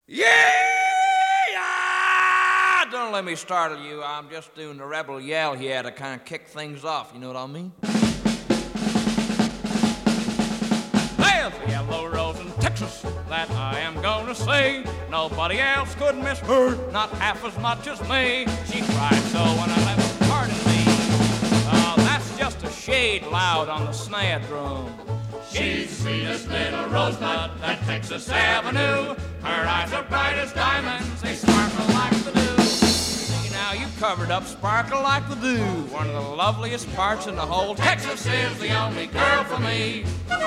Yeah! Don't let me startle you. I'm just doing the rebel yell here to kind of kick things off. You know what I mean? There's a yellow rose in Texas that I am gonna say. Nobody else could miss her, not half as much as me. She cried so when I let her pardon me. That's just a shade loud on the snare drum. She's the sweetest little rosebud that Texas Avenue. Her eyes are bright as diamonds, they sparkle like the dew. See now, you covered up sparkle like the dew. One of the loveliest parts in the whole Texas is the only girl for me.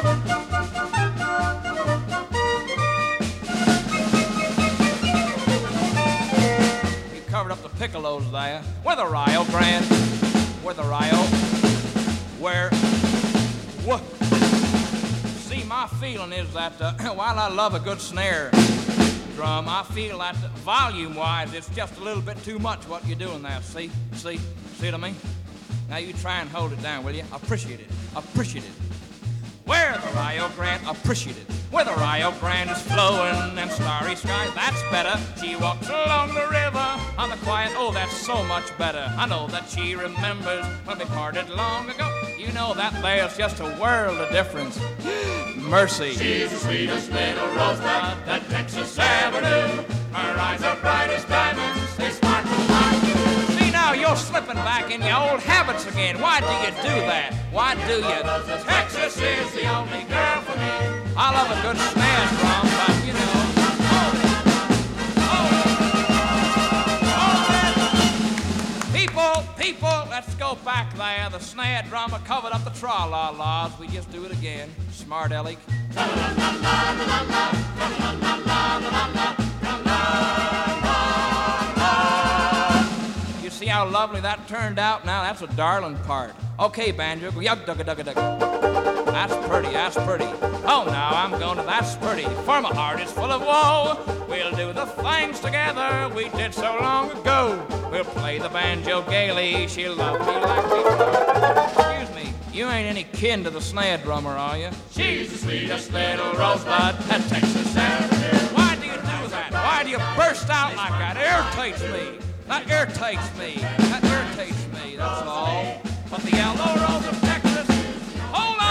You covered up the piccolos there with a Rio Grande, with a Rio, where, what? See, my feeling is that while I love a good snare drum, I feel that volume-wise it's just a little bit too much what you're doing there. See what I mean? Now you try and hold it down, will you? Appreciate it. Where the Rio Grande, appreciate it. Where the Rio Grande is flowing and starry sky, that's better. She walks along the river on the quiet, oh, that's so much better. I know that she remembers when we parted long ago. You know that there's just a world of difference. Mercy. She's the sweetest little rosebud that Texas Avenue. Her eyes are bright as diamonds, they sparkle like the dew. See now, you're slipping back in your old habits again. Why do you do that? Why do you? Texas is the only girl for me. I love a good snare drum, but you know. People, let's go back there. The snare drummer covered up the tra-la-las. We just do it again. Smart Aleck. You see how lovely that turned out? Now that's a darling part. Okay, banjo, yug-dugga-dugga-dugga. That's pretty. Oh, now I'm going to that's pretty. For my heart is full of woe. We'll do the things together we did so long ago. We'll play the banjo gaily. She'll love me like before. Excuse me, you ain't any kin to the snare drummer, are you? She's the sweetest little rosebud at Texas Avenue. Why do you do that? Why do you burst out like that? It irritates me. That irritates me, that's all. But the yellow rose of Texas, hold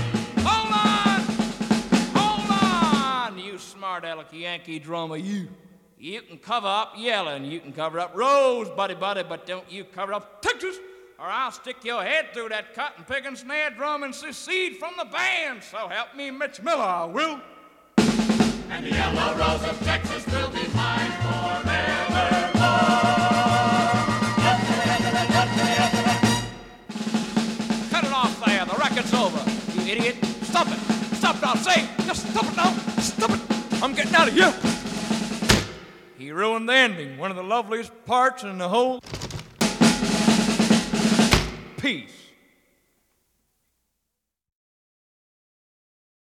on, you smart aleck Yankee drummer, you. You can cover up yelling, you can cover up Rose, buddy, but don't you cover up Texas, or I'll stick your head through that cotton picking snare drum and secede from the band. So help me, Mitch Miller, I will. And the yellow rose of Texas will be mine forevermore. Cut it off there, the record's over, you idiot. Stop it now, say, just stop it now, stop it. I'm getting out of here. He ruined the ending, one of the loveliest parts in the whole piece.